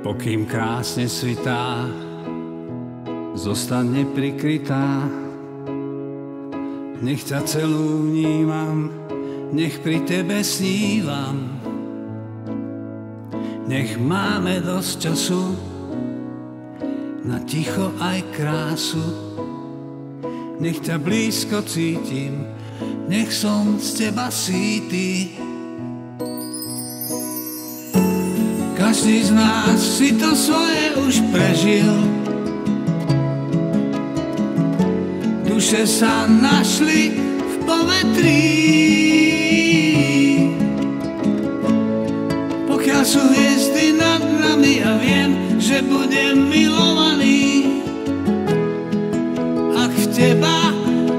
Pokým krásne svitá, zostane prikrytá. Nech ťa celú vnímam, nech pri tebe snívam. Nech máme dosť času na ticho aj krásu. Nech ťa blízko cítim, nech som z teba sýty. Každý z nás si to svoje už prežil. Duše sa našli v povetrí. Pokiaľ sú hviezdy nad nami, ja viem, že budem milovaný. Ak v teba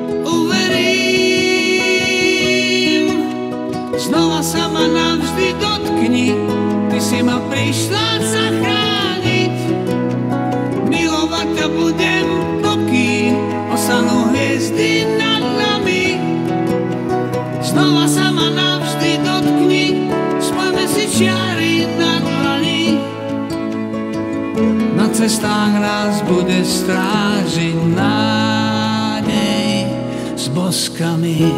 uverím, znova sa ma navždy dotkni. Ty si ma prišla zachrániť. Milovať ťa budem, pokým ostanú hviezdy nad nami. Znova sa ma navždy dotkni, spojme si čiary na dlani. Na cestách nás bude strážiť nádej s boskami.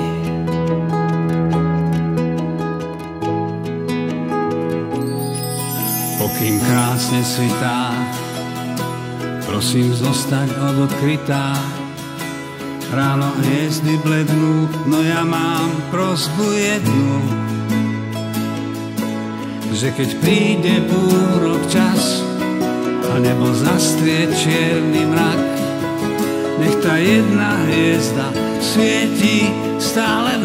Pokým krásne svitá, prosím zostať odkrytá. Ráno hviezdy blednú, no ja mám prosbu jednu, že keď príde búrok čas a nebo zastrie čierny mrak, nech tá jedna hviezda svieti stále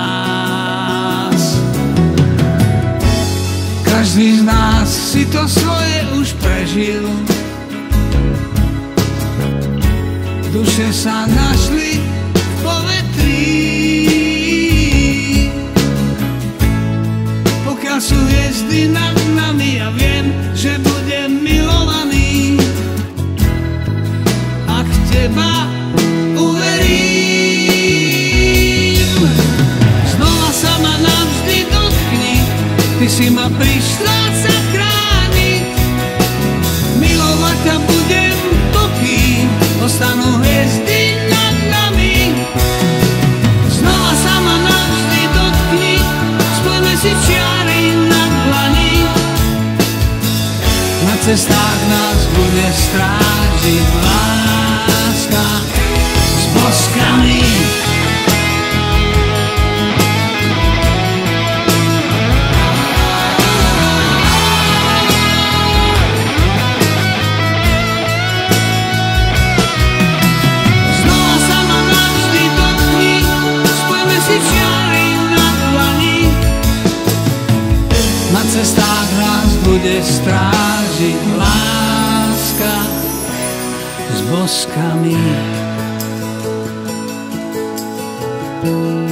nás. Každý z nás si to svoje už prežil. Duše sa našli v povetrí. Pokiaľ sú hviezdy nad nami, ja viem, že budem milovaný. Ak teba uverím, znova sa ma navždy dotkni. Ty si ma prišla zachrániť. Milovať ťa budem, pokým ostanú hviezdy nad nami. Znova sa ma navždy dotkni, spojme si čiary na dlani. Na cestách nás bude strážiť láska s boskami. Na cestách nás bude strážiť láska s boskami.